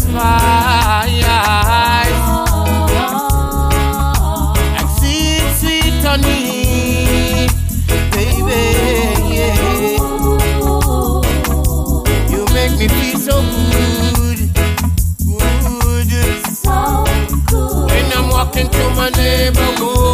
spice. Like sweet, sweet honey, baby, yeah. You make me feel so good, good, so good. When I'm walking through my neighborhood.